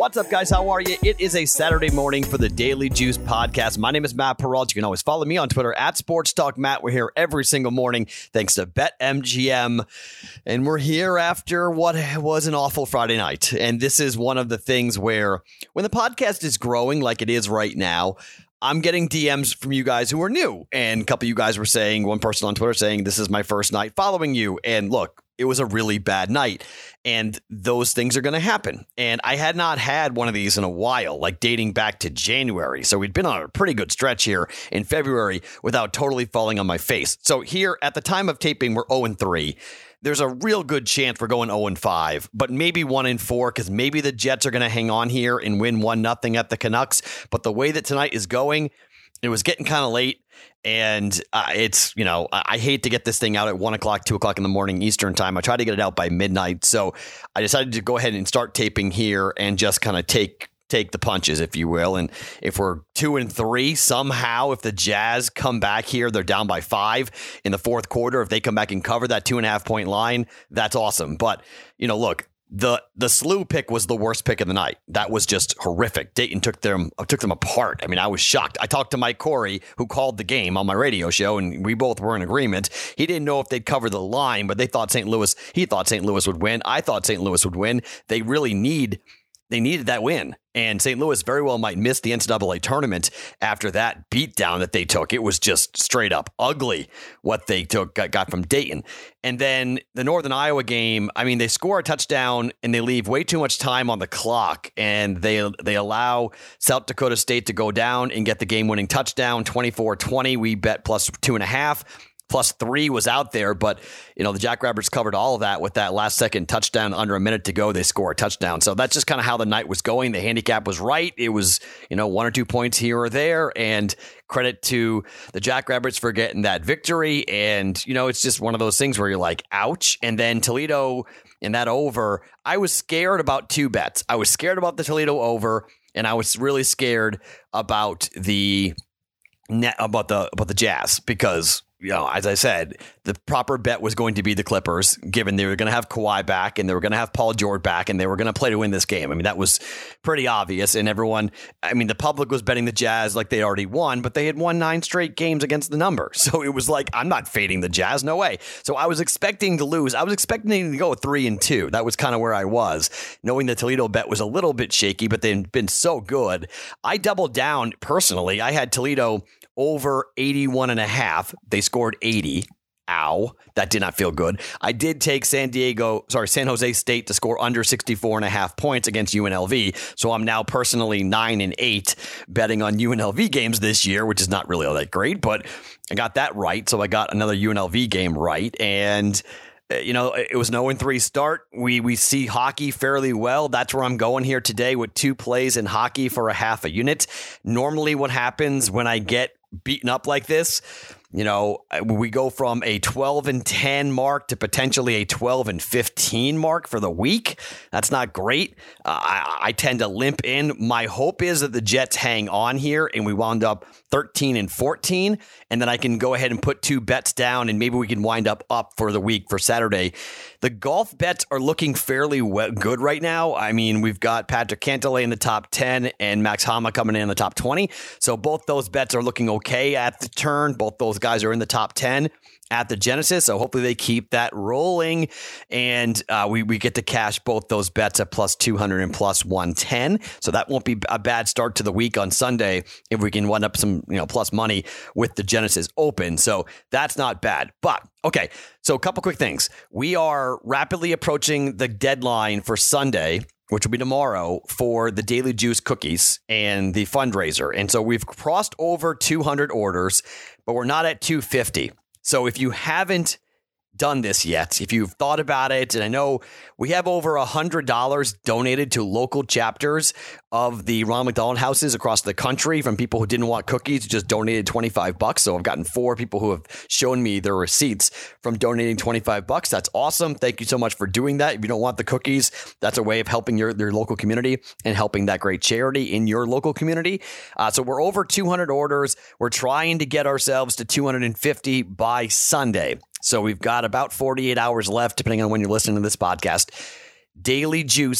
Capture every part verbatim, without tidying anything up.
What's up, guys? How are you? It is a Saturday morning for the Daily Juice podcast. My name is Matt Perrault. You can always follow me on Twitter at Sports Talk Matt. We're here every single morning thanks to BetMGM. And we're here after what was an awful Friday night. And this is one of the things where when the podcast is growing like it is right now, I'm getting D Ms from you guys who are new. And a couple of you guys were saying, one person on Twitter saying, this is my first night following you. And look, it was a really bad night. And those things are going to happen. And I had not had one of these in a while, like dating back to January. So we'd been on a pretty good stretch here in February without totally falling on my face. So here at the time of taping, we're oh and three. There's a real good chance we're going oh and five, but maybe one and four because maybe the Jets are going to hang on here and win one nothing at the Canucks. But the way that tonight is going, it was getting kind of late. And uh, it's, you know, I, I hate to get this thing out at one o'clock, two o'clock in the morning Eastern time. I try to get it out by midnight. So I decided to go ahead and start taping here and just kind of take take the punches, if you will. And if we're two and three, somehow, if the Jazz come back here, they're down by five in the fourth quarter. If they come back and cover that two and a half point line, that's awesome. But, you know, look, The the Slew pick was the worst pick of the night. That was just horrific. Dayton took them took them apart. I mean, I was shocked. I talked to Mike Corey, who called the game on my radio show, and we both were in agreement. He didn't know if they'd cover the line, but they thought Saint Louis. He thought Saint Louis would win. I thought Saint Louis would win. They really need. They needed that win. And Saint Louis very well might miss the N C double A tournament after that beatdown that they took. It was just straight up ugly what they took got, got from Dayton. And then the Northern Iowa game, I mean, they score a touchdown and they leave way too much time on the clock. And they they allow South Dakota State to go down and get the game-winning touchdown, twenty-four twenty. We bet plus two and a half. Plus three was out there, but, you know, the Jackrabbits covered all of that with that last second touchdown under a minute to go. They score a touchdown. So that's just kind of how the night was going. The handicap was right. It was, you know, one or two points here or there. And credit to the Jackrabbits for getting that victory. And, you know, it's just one of those things where you're like, ouch. And then Toledo in that over, I was scared about two bets. I was scared about the Toledo over, and I was really scared about the net about the about the Jazz because, you know, as I said, the proper bet was going to be the Clippers, given they were going to have Kawhi back and they were going to have Paul George back and they were going to play to win this game. I mean, that was pretty obvious. And everyone, I mean, the public was betting the Jazz like they already won, but they had won nine straight games against the number. So it was like, I'm not fading the Jazz. No way. So I was expecting to lose. I was expecting to go three and two. That was kind of where I was, knowing the Toledo bet was a little bit shaky, but they've been so good. I doubled down personally. I had Toledo over eighty-one and a half. They scored eighty. Ow. That did not feel good. I did take San Diego, sorry, San Jose State to score under sixty-four and a half points against U N L V. So I'm now personally nine and eight betting on U N L V games this year, which is not really all that great, but I got that right. So I got another U N L V game right. And you know, it was an oh and three start. We we see hockey fairly well. That's where I'm going here today with two plays in hockey for a half a unit. Normally what happens when I get beaten up like this, you know, we go from a twelve and ten mark to potentially a twelve and fifteen mark for the week. That's not great. Uh, I, I tend to limp in. My hope is that the Jets hang on here and we wound up thirteen and fourteen, and then I can go ahead and put two bets down and maybe we can wind up up for the week for Saturday. The golf bets are looking fairly good right now. I mean, we've got Patrick Cantlay in the top ten and Max Homa coming in, in the top twenty. So both those bets are looking okay at the turn. Both those guys are in the top ten at the Genesis. So hopefully they keep that rolling. And uh, we, we get to cash both those bets at plus two hundred and plus one ten. So that won't be a bad start to the week on Sunday if we can wind up some, you know, plus money with the Genesis Open. So that's not bad. But okay, so a couple quick things. We are rapidly approaching the deadline for Sunday, which will be tomorrow, for the Daily Juice cookies and the fundraiser. And so we've crossed over two hundred orders, but we're not at two fifty. So if you haven't done this yet, if you've thought about it, and I know we have over one hundred dollars donated to local chapters of the Ronald McDonald houses across the country from people who didn't want cookies, just donated twenty-five bucks. So I've gotten four people who have shown me their receipts from donating twenty-five bucks. That's awesome. Thank you so much for doing that. If you don't want the cookies, that's a way of helping your, your local community and helping that great charity in your local community. Uh, so we're over two hundred orders. We're trying to get ourselves to two hundred fifty by Sunday. So we've got about forty-eight hours left, depending on when you're listening to this podcast. Daily Juice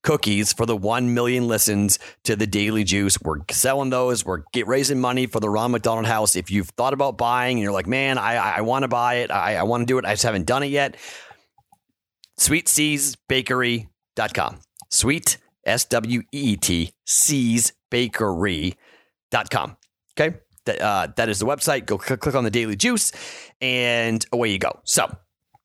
cookies for the one million listens to the Daily Juice. We're selling those. We're get raising money for the Ron McDonald House. If you've thought about buying and you're like, man, I, I want to buy it. I, I want to do it. I just haven't done it yet. sweet seas bakery dot com. Sweet, S W E E T, seas bakery dot com. Okay. That, uh, that is the website. Go click, click on the Daily Juice and away you go. So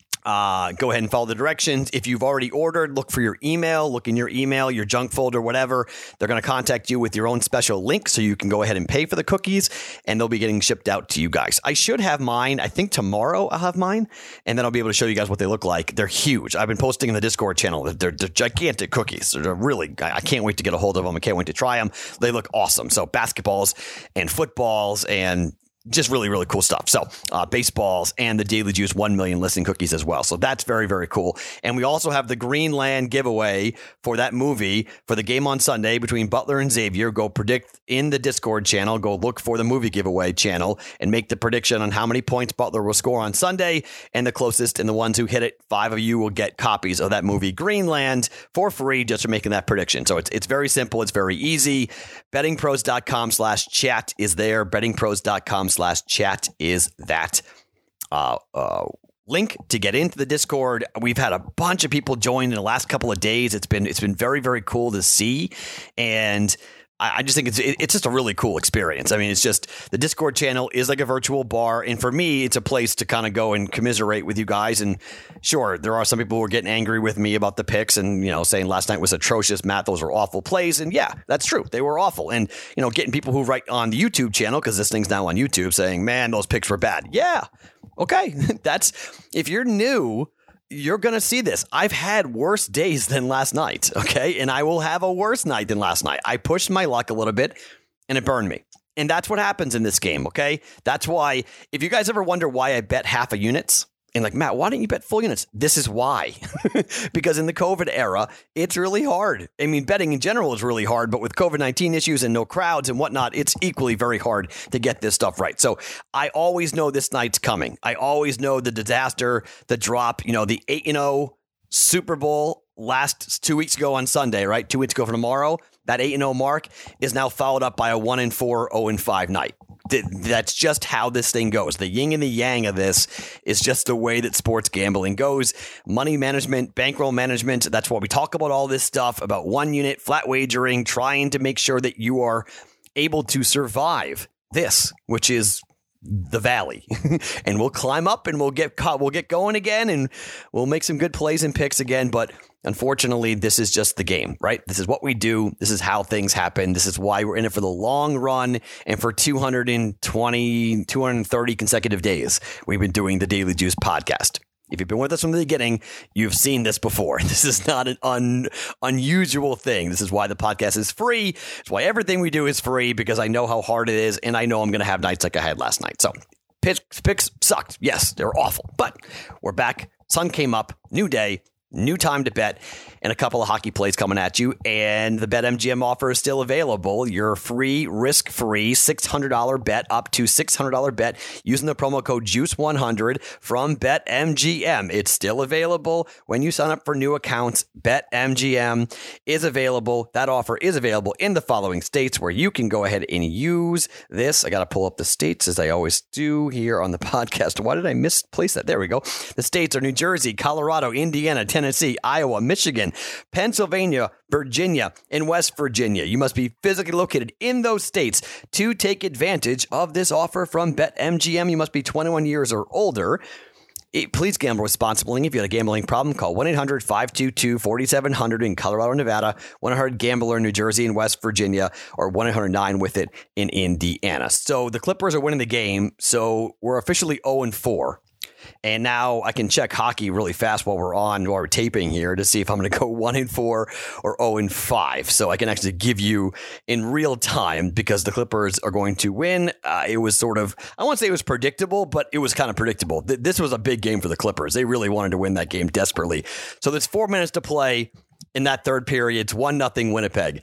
uh, go ahead and follow the directions. If you've already ordered, look for your email, look in your email, your junk folder, whatever. They're going to contact you with your own special link so you can go ahead and pay for the cookies and they'll be getting shipped out to you guys. I should have mine. I think tomorrow I'll have mine and then I'll be able to show you guys what they look like. They're huge. I've been posting in the Discord channel. They're, they're gigantic cookies. They're really, I can't wait to get a hold of them. I can't wait to try them. They look awesome. So basketballs and footballs and just really, really cool stuff. So uh, baseballs and the Daily Juice one million listening cookies as well. So that's very, very cool. And we also have the Greenland giveaway for that movie for the game on Sunday between Butler and Xavier. Go predict in the Discord channel. Go look for the movie giveaway channel and make the prediction on how many points Butler will score on Sunday. And the closest and the ones who hit it, five of you will get copies of that movie Greenland for free just for making that prediction. So it's it's very simple. It's very easy. bettingpros.com slash chat is there. bettingpros.com slash chat is that uh, uh, link to get into the Discord. We've had a bunch of people join in the last couple of days. It's been it's been very, very cool to see. And I just think it's it's just a really cool experience. I mean, it's just the Discord channel is like a virtual bar. And for me, it's a place to kind of go and commiserate with you guys. And sure, there are some people who are getting angry with me about the picks and, you know, saying last night was atrocious. Matt, those were awful plays. And yeah, that's true. They were awful. And, you know, getting people who write on the YouTube channel, because this thing's now on YouTube, saying, man, those picks were bad. Yeah. Okay. That's if you're new. You're going to see this. I've had worse days than last night, okay? And I will have a worse night than last night. I pushed my luck a little bit, and it burned me. And that's what happens in this game, okay? That's why, if you guys ever wonder why I bet half a units, and like, Matt, why didn't you bet full units? This is why. Because in the COVID era, it's really hard. I mean, betting in general is really hard, but with COVID nineteen issues and no crowds and whatnot, it's equally very hard to get this stuff right. So I always know this night's coming. I always know the disaster, the drop, you know, the eight and oh Super Bowl last two weeks ago on Sunday, right? Two weeks ago from tomorrow, that eight and oh mark is now followed up by a one and four, oh and five night. That's just how this thing goes. The yin and the yang of this is just the way that sports gambling goes. Money management, bankroll management. That's why we talk about all this stuff about one unit, flat wagering, trying to make sure that you are able to survive this, which is the valley. And we'll climb up and we'll get caught. We'll get going again and we'll make some good plays and picks again. But unfortunately, this is just the game, right? This is what we do. This is how things happen. This is why we're in it for the long run. And for two hundred twenty, two hundred thirty consecutive days, we've been doing the Daily Juice podcast. If you've been with us from the beginning, you've seen this before. This is not an un, unusual thing. This is why the podcast is free. It's why everything we do is free, because I know how hard it is. And I know I'm going to have nights like I had last night. So picks, picks sucked. Yes, they're awful. But we're back. Sun came up. New day. New time to bet, and a couple of hockey plays coming at you. And the BetMGM offer is still available. Your free, risk-free six hundred dollars bet up to six hundred dollars bet using the promo code juice one hundred from BetMGM. It's still available when you sign up for new accounts. BetMGM is available. That offer is available in the following states where you can go ahead and use this. I got to pull up the states as I always do here on the podcast. Why did I misplace that? There we go. The states are New Jersey, Colorado, Indiana, Tennessee, Tennessee, Iowa, Michigan, Pennsylvania, Virginia, and West Virginia. You must be physically located in those states to take advantage of this offer from BetMGM. You must be twenty-one years or older. It, please gamble responsibly. If you have a gambling problem, call one eight hundred five two two four seven zero zero in Colorado, Nevada, one eight hundred gambler in New Jersey and West Virginia, or one eight hundred nine with it in Indiana. So the Clippers are winning the game. So we're officially oh and four. And now I can check hockey really fast while we're on, while we're taping here, to see if I'm going to go one and four or oh and five. So I can actually give you in real time, because the Clippers are going to win. Uh, it was sort of, I won't say it was predictable, but it was kind of predictable. Th- this was a big game for the Clippers. They really wanted to win that game desperately. So there's four minutes to play in that third period. It's one nothing Winnipeg.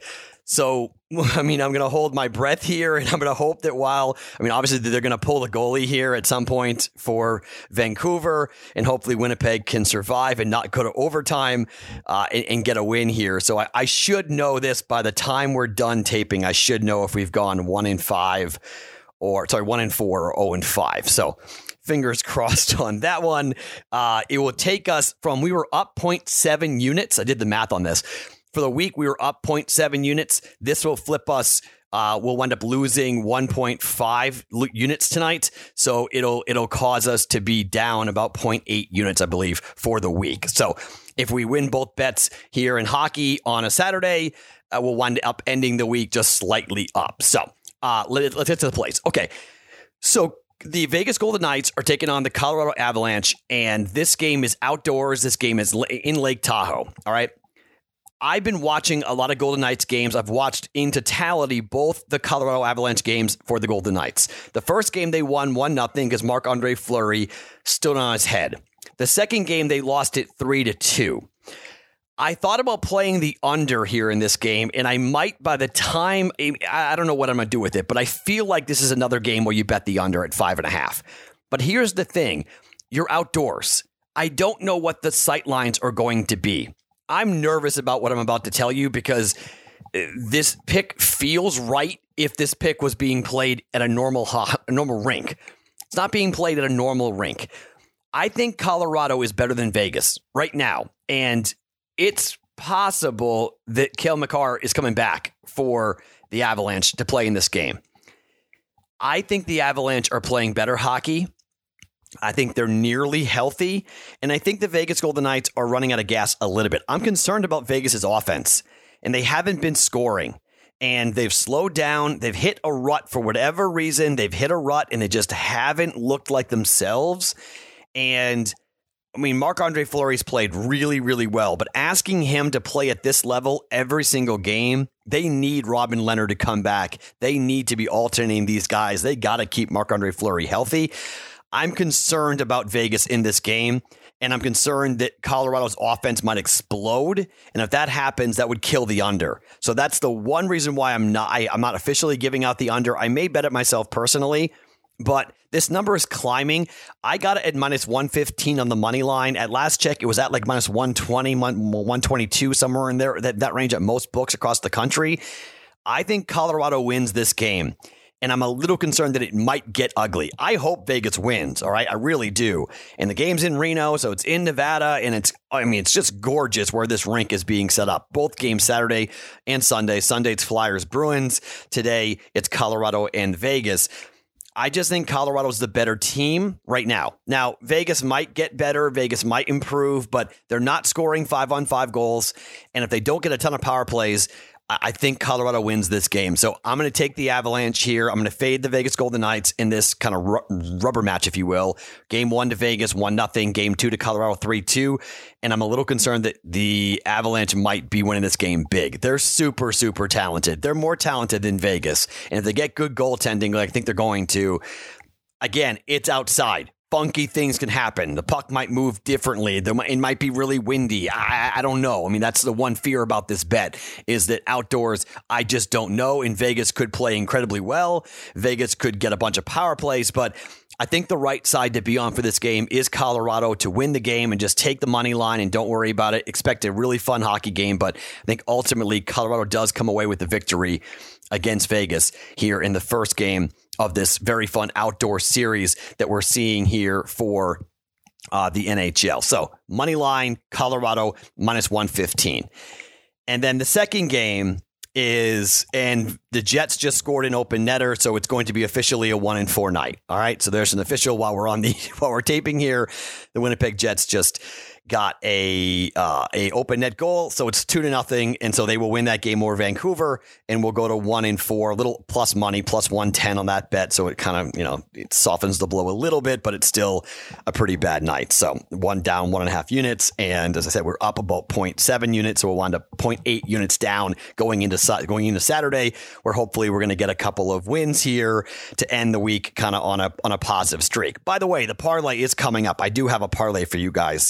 So, I mean, I'm going to hold my breath here, and I'm going to hope that while, I mean, obviously they're going to pull the goalie here at some point for Vancouver, and hopefully Winnipeg can survive and not go to overtime uh, and, and get a win here. So I, I should know this by the time we're done taping. I should know if we've gone one in five or, sorry, one in four or oh and five. So fingers crossed on that one. Uh, it will take us from, we were up zero point seven units. I did the math on this. For the week, we were up zero point seven units. This will flip us. Uh, we'll wind up losing one point five units tonight. So it'll it'll cause us to be down about zero point eight units, I believe, for the week. So if we win both bets here in hockey on a Saturday, uh, we'll wind up ending the week just slightly up. So uh, let, let's get to the plays. Okay. So the Vegas Golden Knights are taking on the Colorado Avalanche, and this game is outdoors. This game is in Lake Tahoe. All right. I've been watching a lot of Golden Knights games. I've watched in totality both the Colorado Avalanche games for the Golden Knights. The first game they won one nothing because Marc-Andre Fleury stood on his head. The second game they lost it three to two. I thought about playing the under here in this game, and I might by the time, I don't know what I'm going to do with it, but I feel like this is another game where you bet the under at five and a half. But here's the thing. You're outdoors. I don't know what the sight lines are going to be. I'm nervous about what I'm about to tell you because this pick feels right if this pick was being played at a normal ho- a normal rink. It's not being played at a normal rink. I think Colorado is better than Vegas right now, and it's possible that Cale Makar is coming back for the Avalanche to play in this game. I think the Avalanche are playing better hockey. I think they're nearly healthy, and I think the Vegas Golden Knights are running out of gas a little bit. I'm concerned about Vegas's offense, and they haven't been scoring, and they've slowed down. They've hit a rut for whatever reason. They've hit a rut, and they just haven't looked like themselves. And I mean, Marc-Andre Fleury's played really, really well, but asking him to play at this level every single game, they need Robin Leonard to come back. They need to be alternating these guys. They got to keep Marc-Andre Fleury healthy. I'm concerned about Vegas in this game, and I'm concerned that Colorado's offense might explode. And if that happens, that would kill the under. So that's the one reason why I'm not, I, I'm not officially giving out the under. I may bet it myself personally, but this number is climbing. I got it at minus one fifteen on the money line. At last check, it was at like minus one twenty, one twenty-two, somewhere in there, that, that range at most books across the country. I think Colorado wins this game. And I'm a little concerned that it might get ugly. I hope Vegas wins, all right? I really do. And the game's in Reno, so it's in Nevada, and it's, I mean, it's just gorgeous where this rink is being set up. Both games Saturday and Sunday. Sunday, it's Flyers Bruins. Today, it's Colorado and Vegas. I just think Colorado's the better team right now. Now, Vegas might get better. Vegas might improve, but they're not scoring five-on-five goals. And if they don't get a ton of power plays, I think Colorado wins this game. So I'm going to take the Avalanche here. I'm going to fade the Vegas Golden Knights in this kind of ru- rubber match, if you will. Game one to Vegas, one nothing. Game two to Colorado, three two. And I'm a little concerned that the Avalanche might be winning this game big. They're super, super talented. They're more talented than Vegas. And if they get good goaltending, like I think they're going to, again, it's outside. Funky things can happen. The puck might move differently. It might be really windy. I, I don't know. I mean, that's the one fear about this bet is that outdoors, I just don't know. And Vegas could play incredibly well. Vegas could get a bunch of power plays, but I think the right side to be on for this game is Colorado to win the game and just take the money line and don't worry about it. Expect a really fun hockey game, but I think ultimately Colorado does come away with the victory against Vegas here in the first game of this very fun outdoor series that we're seeing here for uh, the N H L. So money line, Colorado, minus one fifteen. And then the second game is, and the Jets just scored an open netter, so it's going to be officially a one and four night. All right, so there's an official while we're on the while we're taping here. The Winnipeg Jets just got a uh, a open net goal, so it's two to nothing, and so they will win that game over Vancouver, and we'll go to one and four, a little plus money, plus one ten on that bet. So it kind of, you know, it softens the blow a little bit, but it's still a pretty bad night. So one down, one and a half units, and as I said, we're up about zero point seven units, so we'll wind up zero point eight units down going into going into Saturday, where hopefully we're going to get a couple of wins here to end the week, kind of on a on a positive streak. By the way, the parlay is coming up. I do have a parlay for you guys. We didn't do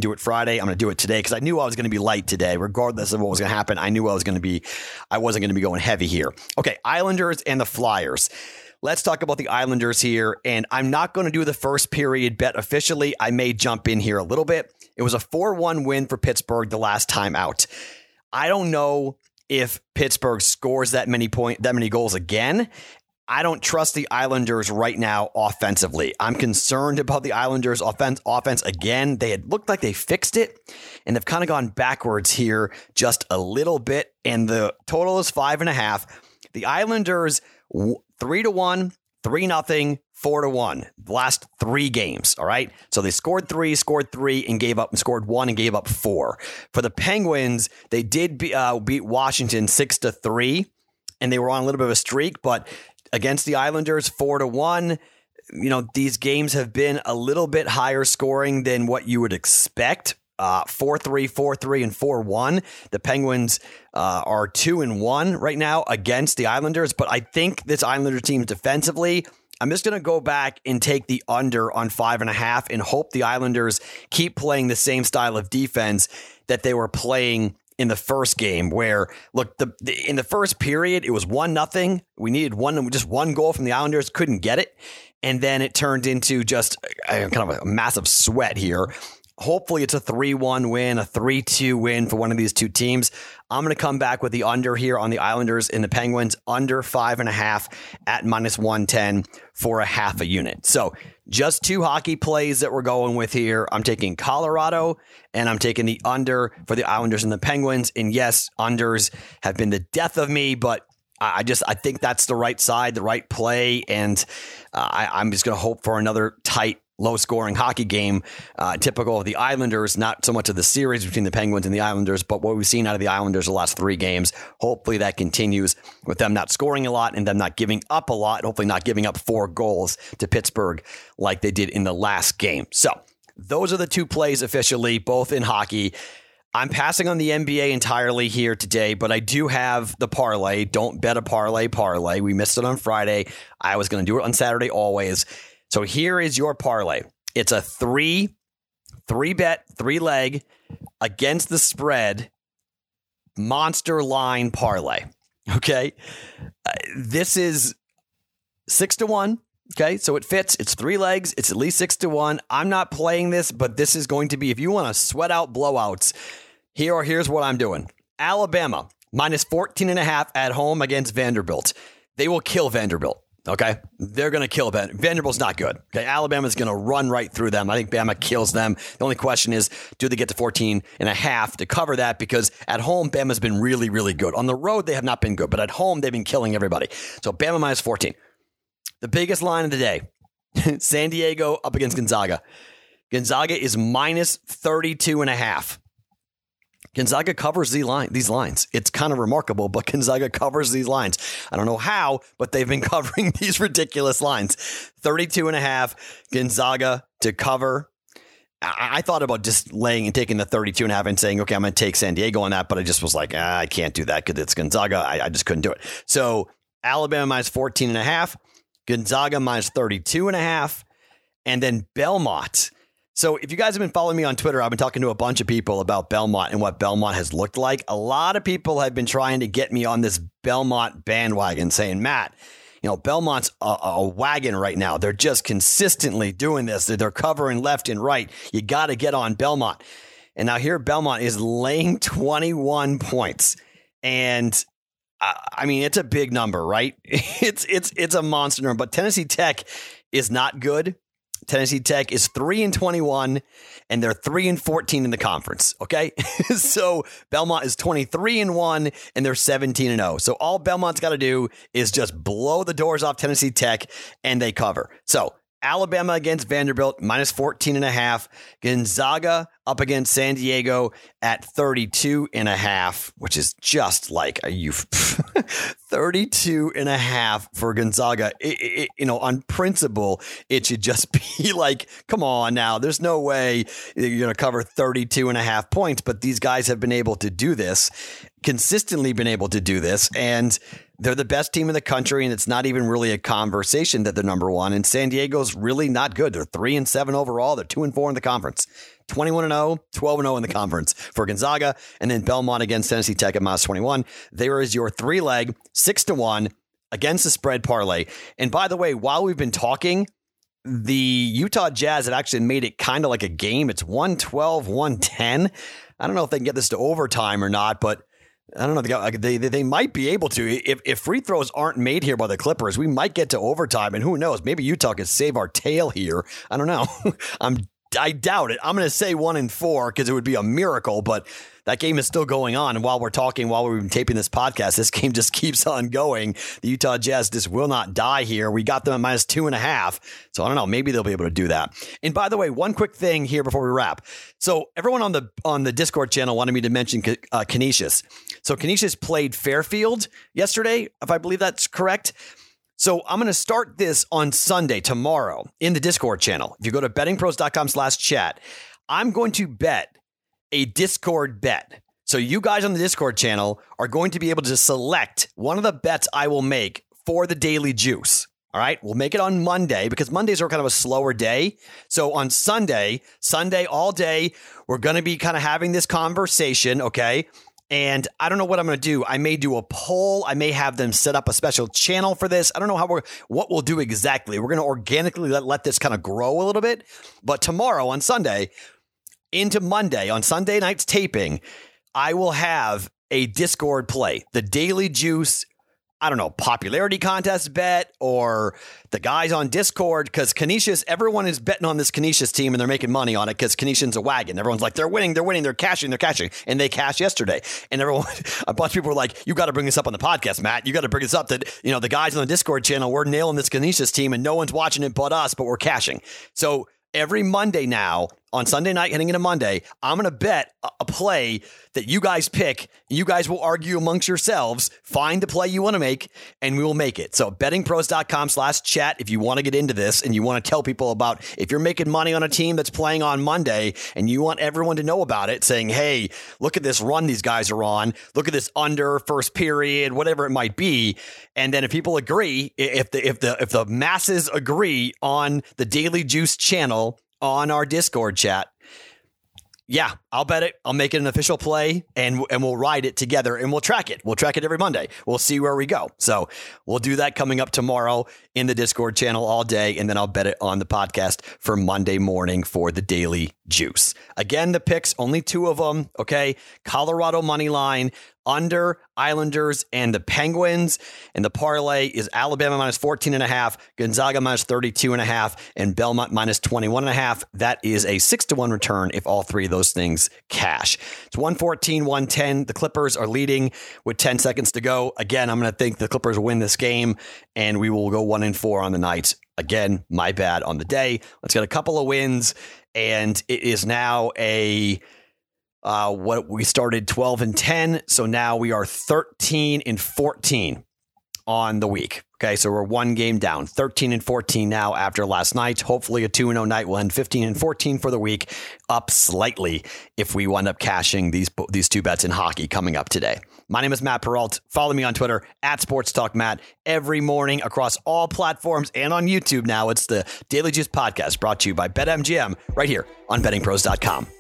do it Friday. I'm going to do it today because I knew I was going to be light today, regardless of what was going to happen. I knew I was going to be, I wasn't going to be going heavy here. Okay, Islanders and the Flyers. Let's talk about the Islanders here, and I'm not going to do the first period bet officially. I may jump in here a little bit. It was a four one win for Pittsburgh the last time out. I don't know if Pittsburgh scores that many point, that many goals again. I don't trust the Islanders right now offensively. I'm concerned about the Islanders offense offense again. They had looked like they fixed it, and they've kind of gone backwards here just a little bit, and the total is five and a half. The Islanders three to one, three nothing, four to one. The last three games. All right. So they scored three, scored three, and gave up and scored one and gave up four. For the Penguins, they did be, uh, beat Washington six to three, and they were on a little bit of a streak. But against the Islanders, four to one. You know, these games have been a little bit higher scoring than what you would expect. Uh, four three, four three, and four one. The Penguins uh, are two and one right now against the Islanders, but I think this Islander team defensively, I'm just going to go back and take the under on five and a half and hope the Islanders keep playing the same style of defense that they were playing in the first game, where look, the, the in the first period, it was one nothing. We needed one, just one goal from the Islanders, couldn't get it. And then it turned into just a, kind of a massive sweat here. Hopefully it's a three one win, a three two win for one of these two teams. I'm going to come back with the under here on the Islanders and the Penguins, under five and a half at minus one ten for a half a unit. So just two hockey plays that we're going with here. I'm taking Colorado and I'm taking the under for the Islanders and the Penguins. And yes, unders have been the death of me, but I just I think that's the right side, the right play. And uh, I, I'm just going to hope for another tight, low-scoring hockey game, uh, typical of the Islanders, not so much of the series between the Penguins and the Islanders, but what we've seen out of the Islanders the last three games. Hopefully that continues with them not scoring a lot and them not giving up a lot, hopefully not giving up four goals to Pittsburgh like they did in the last game. So those are the two plays officially, both in hockey. I'm passing on the N B A entirely here today, but I do have the parlay. Don't bet a parlay parlay. We missed it on Friday. I was going to do it on Saturday always. So here is your parlay. It's a three, three bet, three leg against the spread monster line parlay. Okay. Uh, this is six to one. Okay. So it fits. It's three legs. It's at least six to one. I'm not playing this, but this is going to be, if you want to sweat out blowouts, here or here's what I'm doing. Alabama minus fourteen and a half at home against Vanderbilt. They will kill Vanderbilt. Okay, they're going to kill Ben. Vanderbilt's not good. Okay, Alabama's going to run right through them. I think Bama kills them. The only question is, do they get to fourteen and a half to cover that? Because at home, Bama's been really, really good. On the road, they have not been good, but at home, they've been killing everybody. So Bama minus fourteen. The biggest line of the day, San Diego up against Gonzaga. Gonzaga is minus thirty-two and a half. Gonzaga covers the line, these lines. It's kind of remarkable, but Gonzaga covers these lines. I don't know how, but they've been covering these ridiculous lines. thirty-two and a half, Gonzaga to cover. I, I thought about just laying and taking the thirty-two and a half and saying, okay, I'm going to take San Diego on that, but I just was like, ah, I can't do that because it's Gonzaga. I, I just couldn't do it. So Alabama minus fourteen and a half, Gonzaga minus thirty-two and a half, and then Belmont. So if you guys have been following me on Twitter, I've been talking to a bunch of people about Belmont and what Belmont has looked like. A lot of people have been trying to get me on this Belmont bandwagon saying, Matt, you know, Belmont's a, a wagon right now. They're just consistently doing this. They're covering left and right. You got to get on Belmont. And now here Belmont is laying twenty-one points. And uh, I mean, it's a big number, right? It's, it's, it's a monster number, but Tennessee Tech is not good. Tennessee Tech is three and twenty-one, and they're three and fourteen in the conference. Okay, so Belmont is twenty-three and one, and they're seventeen and zero. So all Belmont's got to do is just blow the doors off Tennessee Tech, and they cover. So Alabama against Vanderbilt minus fourteen and a half. Gonzaga up against San Diego at thirty-two and a half, which is just like a you thirty-two and a half for Gonzaga. It, it, you know, on principle, it should just be like, come on now. There's no way you're going to cover thirty-two and a half points, but these guys have been able to do this, consistently been able to do this. And They're the best team in the country, and it's not even really a conversation that they're number one. And San Diego's really not good. They're three and seven overall. They're two and four in the conference. twenty-one and oh, twelve and oh in the conference for Gonzaga. And then Belmont against Tennessee Tech at minus twenty-one. There is your three leg, six to one against the spread parlay. And by the way, while we've been talking, the Utah Jazz had actually made it kind of like a game. It's one twelve, one ten. I don't know if they can get this to overtime or not, but I don't know. They, they they might be able to. If if free throws aren't made here by the Clippers, we might get to overtime. And who knows? Maybe Utah could save our tail here. I don't know. I'm I doubt it. I'm going to say one and four because it would be a miracle. But that game is still going on. And while we're talking, while we've been taping this podcast, this game just keeps on going. The Utah Jazz just will not die here. We got them at minus two and a half. So I don't know. Maybe they'll be able to do that. And by the way, one quick thing here before we wrap. So everyone on the on the Discord channel wanted me to mention uh, Canisius. So Canisius played Fairfield yesterday, if I believe that's correct. So I'm going to start this on Sunday, tomorrow, in the Discord channel. If you go to bettingpros.com slash chat, I'm going to bet a Discord bet. So you guys on the Discord channel are going to be able to select one of the bets I will make for the Daily Juice. All right, we'll make it on Monday because Mondays are kind of a slower day. So on Sunday, Sunday all day, we're going to be kind of having this conversation, okay? And I don't know what I'm going to do. I may do a poll. I may have them set up a special channel for this. I don't know how we're what we'll do exactly. We're going to organically let, let this kind of grow a little bit. But tomorrow on Sunday, into Monday, on Sunday night's taping, I will have a Discord play, the Daily Juice, I don't know, popularity contest bet, or the guys on Discord, because Canisius, everyone is betting on this Canisius team and they're making money on it because Canisian's a wagon. Everyone's like, they're winning, they're winning, they're cashing, they're cashing. And they cashed yesterday. And everyone, a bunch of people were like, you got to bring this up on the podcast, Matt. You got to bring this up that, you know, the guys on the Discord channel, we're nailing this Canisius team and no one's watching it but us, but we're cashing. So every Monday now, on Sunday night heading into Monday, I'm going to bet a play that you guys pick. You guys will argue amongst yourselves, find the play you want to make, and we will make it. So bettingpros.com slash chat if you want to get into this and you want to tell people about if you're making money on a team that's playing on Monday and you want everyone to know about it, saying, hey, look at this run these guys are on. Look at this under first period, whatever it might be. And then if people agree, if the if the if the masses agree on the Daily Juice channel on our Discord chat, yeah, I'll bet it. I'll make it an official play and and we'll ride it together and we'll track it. We'll track it every Monday. We'll see where we go. So we'll do that coming up tomorrow in the Discord channel all day. And then I'll bet it on the podcast for Monday morning for the Daily Juice. Again, the picks, only two of them. Okay. Colorado money line, under Islanders and the Penguins. And the parlay is Alabama minus fourteen and a half, Gonzaga minus thirty-two and a half, and Belmont minus twenty-one and a half. That is a six to one return if all three of those things cash. It's one fourteen, one ten. The Clippers are leading with ten seconds to go. Again, I'm going to think the Clippers will win this game and we will go one and four on the night. Again, my bad on the day. Let's get a couple of wins. And it is now a Uh, what we started twelve and ten. So now we are thirteen and fourteen on the week. Okay. So we're one game down, thirteen and fourteen now after last night. Hopefully a two and oh night will end fifteen and fourteen for the week, up slightly if we wind up cashing these, these two bets in hockey coming up today. My name is Matt Perrault. Follow me on Twitter at Sports Talk Matt every morning across all platforms and on YouTube now. It's the Daily Juice Podcast brought to you by BetMGM right here on betting pros dot com.